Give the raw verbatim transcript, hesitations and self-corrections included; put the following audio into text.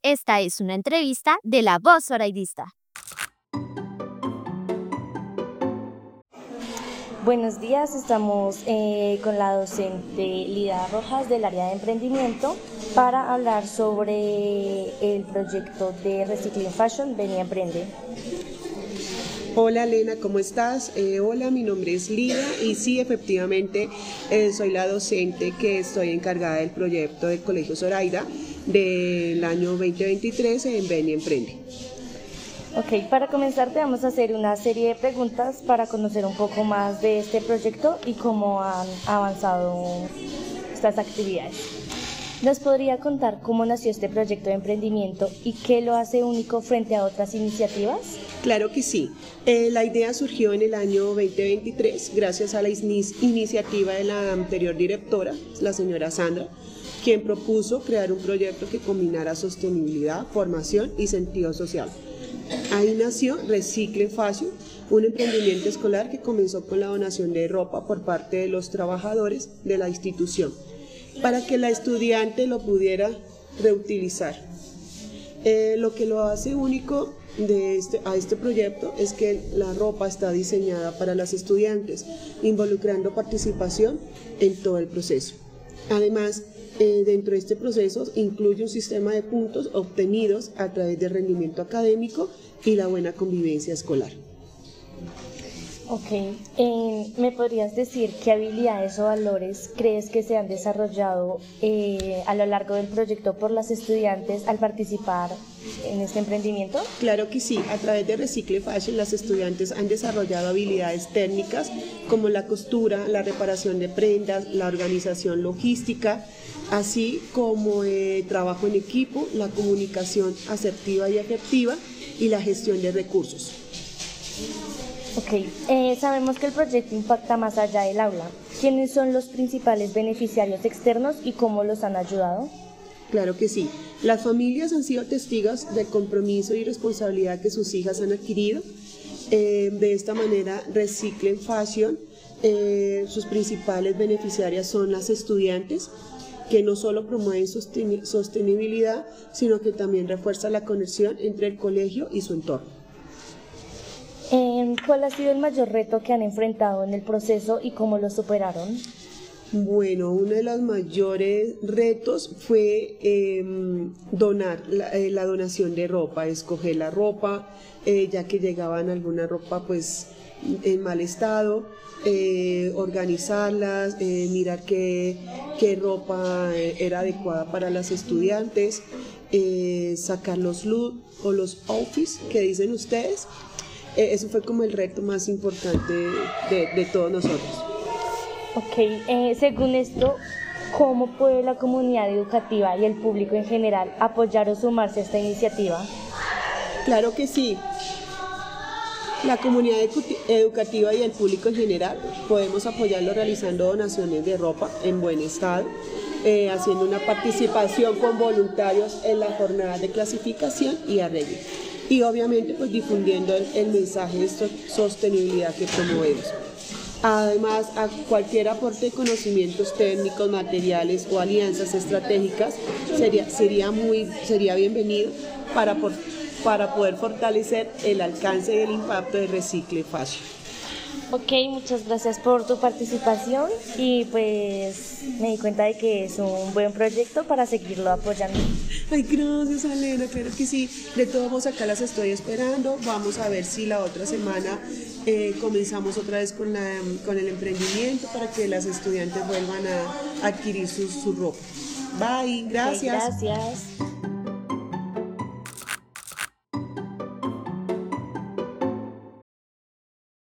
Esta es una entrevista de La Voz Zoraidista. Buenos días, estamos eh, con la docente Lida Rojas del área de emprendimiento para hablar sobre el proyecto de Recycling Fashion Ven y Emprende. Hola Elena, ¿cómo estás? Eh, hola, mi nombre es Lida y sí, efectivamente eh, soy la docente que estoy encargada del proyecto del Colegio Zoraida del año veinte veintitrés en Ven y Emprende. Ok, para comenzar te vamos a hacer una serie de preguntas para conocer un poco más de este proyecto y cómo han avanzado estas actividades. ¿Nos podría contar cómo nació este proyecto de emprendimiento y qué lo hace único frente a otras iniciativas? Claro que sí. Eh, la idea surgió en el año veinte veintitrés gracias a la iniciativa de la anterior directora, la señora Sandra, quien propuso crear un proyecto que combinara sostenibilidad, formación y sentido social. Ahí nació Recycling Fashion, un emprendimiento escolar que comenzó con la donación de ropa por parte de los trabajadores de la institución, para que la estudiante lo pudiera reutilizar. Eh, lo que lo hace único de este, a este proyecto es que la ropa está diseñada para las estudiantes, involucrando participación en todo el proceso. Además, eh, dentro de este proceso incluye un sistema de puntos obtenidos a través del rendimiento académico y la buena convivencia escolar. Ok, eh, ¿me podrías decir qué habilidades o valores crees que se han desarrollado eh, a lo largo del proyecto por las estudiantes al participar en este emprendimiento? Claro que sí, a través de Recycle Fashion las estudiantes han desarrollado habilidades técnicas como la costura, la reparación de prendas, la organización logística, así como eh, trabajo en equipo, la comunicación asertiva y efectiva y la gestión de recursos. Ok, eh, sabemos que el proyecto impacta más allá del aula. ¿Quiénes son los principales beneficiarios externos y cómo los han ayudado? Claro que sí. Las familias han sido testigos del compromiso y responsabilidad que sus hijas han adquirido. Eh, de esta manera, Recycling Fashion, eh, sus principales beneficiarias son las estudiantes, que no solo promueven sosten- sostenibilidad, sino que también refuerza la conexión entre el colegio y su entorno. ¿Cuál ha sido el mayor reto que han enfrentado en el proceso y cómo lo superaron? Bueno, uno de los mayores retos fue eh, donar la, eh, la donación de ropa, escoger la ropa, eh, ya que llegaban alguna ropa pues en mal estado, eh, organizarlas, eh, mirar qué, qué ropa era adecuada para las estudiantes, eh, sacar los looks o los outfits que dicen ustedes. Eh, eso fue como el reto más importante de, de todos nosotros. Ok, eh, según esto, ¿cómo puede la comunidad educativa y el público en general apoyar o sumarse a esta iniciativa? Claro que sí. La comunidad educativa y el público en general podemos apoyarlo realizando donaciones de ropa en buen estado, eh, haciendo una participación con voluntarios en las jornadas de clasificación y arreglo. Y obviamente pues difundiendo el, el mensaje de sostenibilidad que promovemos. Además, a cualquier aporte de conocimientos técnicos, materiales o alianzas estratégicas sería, sería, muy, sería bienvenido para, por, para poder fortalecer el alcance y el impacto de Recycle Fashion. Ok, muchas gracias por tu participación y pues me di cuenta de que es un buen proyecto para seguirlo apoyando. Ay, gracias, Elena, claro que sí. De todos modos, acá las estoy esperando. Vamos a ver si la otra semana eh, comenzamos otra vez con, la, con el emprendimiento para que las estudiantes vuelvan a adquirir su, su ropa. Bye, gracias. Okay, gracias.